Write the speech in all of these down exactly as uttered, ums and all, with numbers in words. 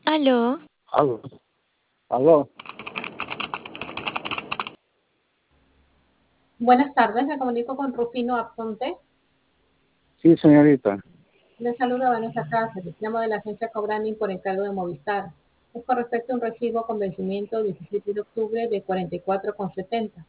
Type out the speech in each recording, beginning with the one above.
Aló. Aló, aló, Buenas tardes, me comunico con Rufino Aponte. sí, señorita. Le saluda Vanessa Cáceres, llamo de la agencia Cobranding por encargo de Movistar. Es con respecto a un recibo con vencimiento diecisiete de octubre de cuarenta y cuatro con setenta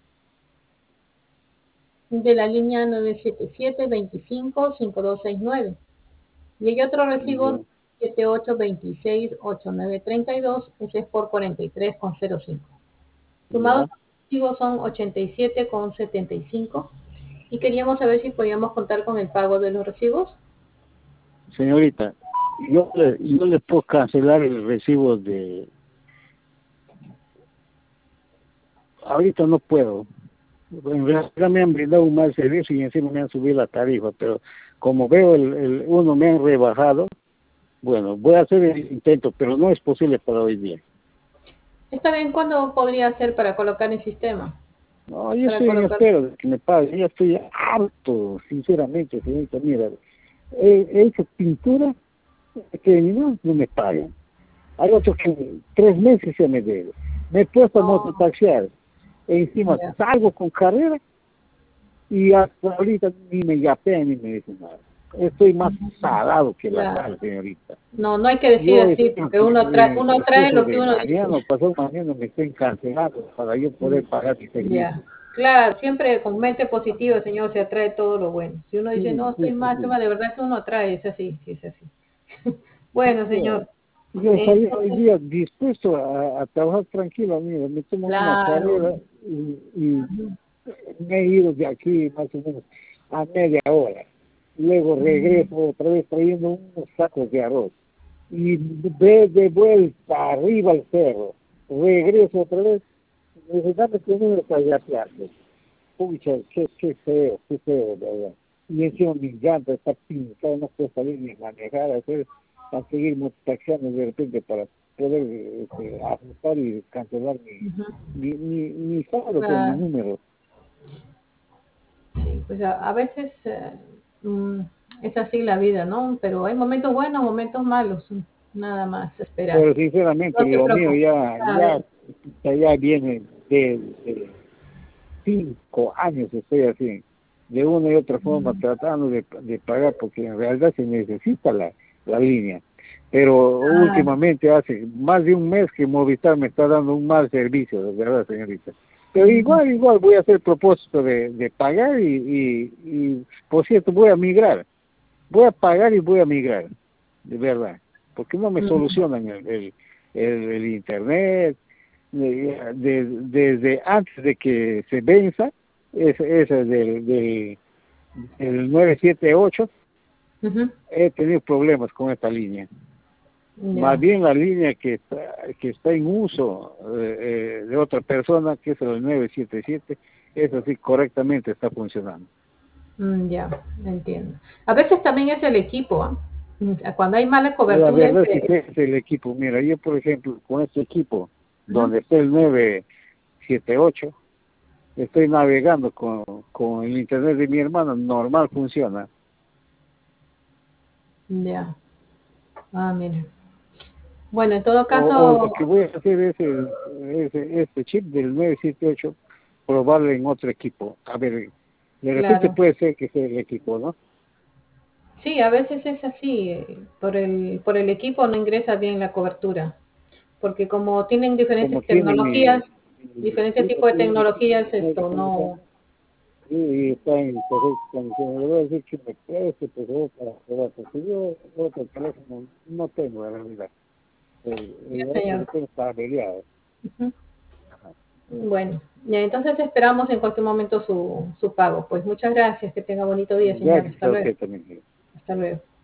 de la línea nueve siete siete veinticinco cincuenta y dos sesenta y nueve. Y hay otro recibo Ya, siete ocho veintiséis ochenta y nueve treinta y dos, ese es por cuarenta y tres con cero cinco. Sumados ya. los recibos son ochenta y siete con setenta y cinco y queríamos saber si podíamos contar con el pago de los recibos. Señorita, yo le, yo le puedo cancelar el recibo de... Ahorita no puedo. En realidad me han brindado un mal servicio y encima me han subido la tarifa, pero como veo el, el uno me han rebajado, bueno, voy a hacer el intento, pero no es posible para hoy día. Está bien, ¿cuándo podría ser para colocar en sistema? No, yo Para estoy en colocar. espera de que me paguen, ya estoy harto, sinceramente, señorita, mira, he, he hecho pintura que no, no me pagan. Hay otros que tres meses se me debe. Me he puesto a Oh, mototaxiar. E encima ya, salgo con carrera y hasta ahorita ni me yapean ni me dicen nada. Estoy más salado que la claro. sal, señorita. No, no hay que decir Yo así, espero porque que uno trae, en el uno trae transcurso lo que de uno dice. mañana o pasado mañana me estén cancelando para yo poder pagar mi Ya, servicio. claro, siempre con mente positiva, Señor, se atrae todo lo bueno. Si uno dice, no, Sí, estoy sí, sí, mal, estoy sí. mal, de verdad que uno atrae, es así, sí, es así. Bueno, Yo, señor, yo salí hoy entonces, día dispuesto a, a trabajar tranquilo, mira, me tomo una claro, carrera y, y me he ido de aquí más o menos a media hora. Luego regreso otra vez trayendo unos sacos de arroz. Y de, de vuelta arriba al cerro. Regreso otra vez. Me dice, dame tu número para yapearte. Pucha, qué, qué feo, qué feo, de verdad. Y encima mi llanta está pintada, no puedo salir ni manejar, hacer, a seguir mototaxiando de repente para poder este, ajustar y cancelar mi, ujú, mi, mi, mi saldo, pues, mi claro, número. sí, pues a, a veces eh, mm, es así la vida, ¿no? Pero hay momentos buenos, momentos malos, nada más esperar. Pero sinceramente No te lo mío preocupes, ya, a ya, ver, ya viene de, de cinco años estoy así, de una y otra forma mm, tratando de, de pagar porque en realidad se necesita la, la línea. Pero claro, últimamente hace más de un mes que Movistar me está dando un mal servicio, de verdad, señorita. Pero mm, igual, igual voy a hacer propósito de, de pagar y, y, y, por cierto, voy a migrar. Voy a pagar y voy a migrar, de verdad. Porque no me mm, solucionan el, el, el, el internet, de- de- desde antes de que se venza, ese, ese del, del, del nueve siete ocho, ujú, he tenido problemas con esta línea. Más ya, bien la línea que está, que está en uso eh, eh, de otra persona, que es el nueve siete siete, eso sí correctamente está funcionando. mm, ya, entiendo. A veces también es el equipo, ¿ah? Mm, Cuando hay mala La cobertura verdad es entre... que es el equipo. Mira, yo por ejemplo, con este equipo, Ujú, donde está el nueve siete ocho, estoy navegando con, con el internet de mi hermano, normal funciona. ya, ah, mire. Bueno, en todo O, o lo caso, que voy a hacer es el, ese, este chip del nueve siete ocho, probarlo en otro equipo. A ver, de repente claro. puede ser que sea el equipo, ¿no? Sí, a veces es así, eh, por el, por el equipo no ingresa bien la cobertura, porque como tienen Como diferentes tiene tecnologías, mi, mi diferentes primo tipos de tiene tecnologías, nueve esto teléfono, no, y, y está en correctas condiciones. Le voy a decir que me preste, por favor, para probar, porque yo otro teléfono no tengo, en realidad. El, ya el otro que señor. tengo está averiado. Ujú. Bueno, ya entonces esperamos en cualquier momento su, su pago. Pues muchas gracias, que tenga bonito día, señor. Gracias Hasta a luego. usted también. Hasta luego.